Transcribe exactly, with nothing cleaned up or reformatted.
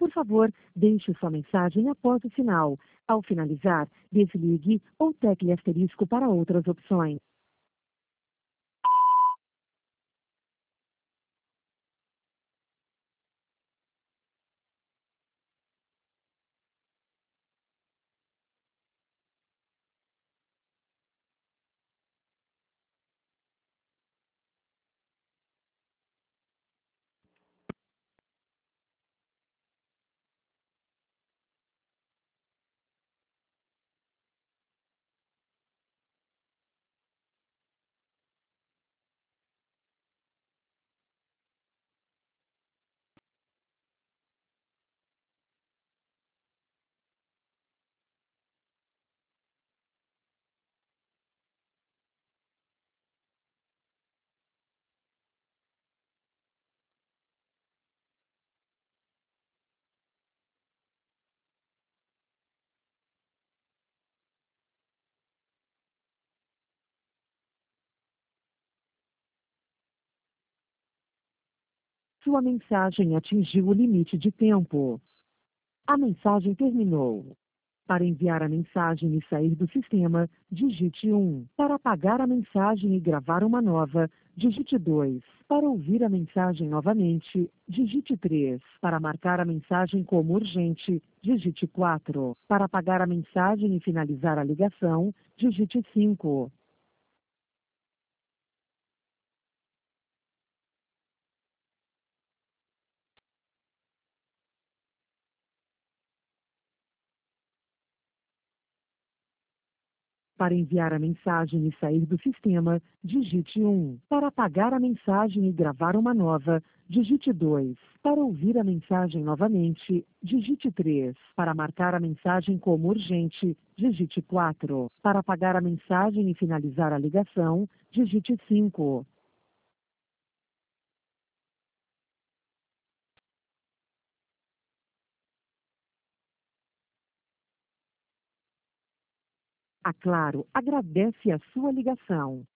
Por favor, deixe sua mensagem após o sinal. Ao finalizar, desligue ou tecle asterisco para outras opções. Sua mensagem atingiu o limite de tempo. A mensagem terminou. Para enviar a mensagem e sair do sistema, digite um. Para apagar a mensagem e gravar uma nova, digite dois. Para ouvir a mensagem novamente, digite três. Para marcar a mensagem como urgente, digite quatro. Para apagar a mensagem e finalizar a ligação, digite cinco. Para enviar a mensagem e sair do sistema, digite um. Para apagar a mensagem e gravar uma nova, digite dois. Para ouvir a mensagem novamente, digite três. Para marcar a mensagem como urgente, digite quatro. Para apagar a mensagem e finalizar a ligação, digite cinco. A Claro agradece a sua ligação.